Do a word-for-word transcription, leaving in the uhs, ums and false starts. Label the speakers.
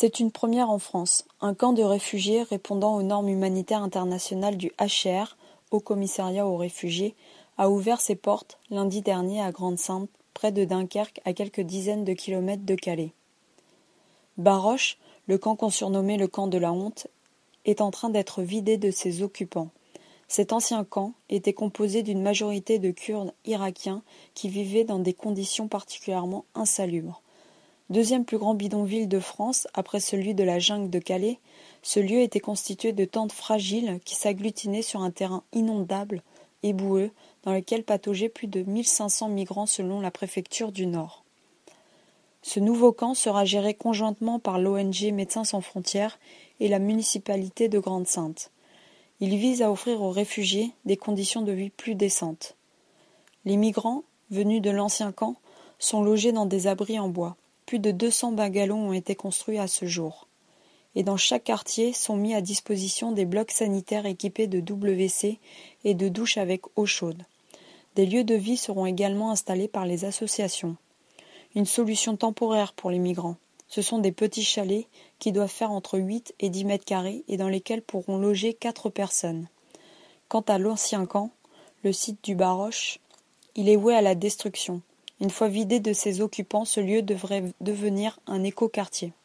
Speaker 1: C'est une première en France. Un camp de réfugiés répondant aux normes humanitaires internationales du H C R, Haut Commissariat aux réfugiés, a ouvert ses portes lundi dernier à Grande-Synthe, près de Dunkerque, à quelques dizaines de kilomètres de Calais. Baroche, le camp qu'on surnommait le camp de la honte, est en train d'être vidé de ses occupants. Cet ancien camp était composé d'une majorité de Kurdes irakiens qui vivaient dans des conditions particulièrement insalubres. Deuxième plus grand bidonville de France, après celui de la jungle de Calais, ce lieu était constitué de tentes fragiles qui s'agglutinaient sur un terrain inondable et boueux dans lequel pataugeaient plus de mille cinq cents migrants selon la préfecture du Nord. Ce nouveau camp sera géré conjointement par l'O N G Médecins sans frontières et la municipalité de Grande-Synthe. Il vise à offrir aux réfugiés des conditions de vie plus décentes. Les migrants, venus de l'ancien camp, sont logés dans des abris en bois. Plus de deux cents bungalows ont été construits à ce jour. Et dans chaque quartier sont mis à disposition des blocs sanitaires équipés de W C et de douches avec eau chaude. Des lieux de vie seront également installés par les associations. Une solution temporaire pour les migrants. Ce sont des petits chalets qui doivent faire entre huit et dix mètres carrés et dans lesquels pourront loger quatre personnes. Quant à l'ancien camp, le site du Baroche, il est voué à la destruction. Une fois vidé de ses occupants, ce lieu devrait devenir un écoquartier.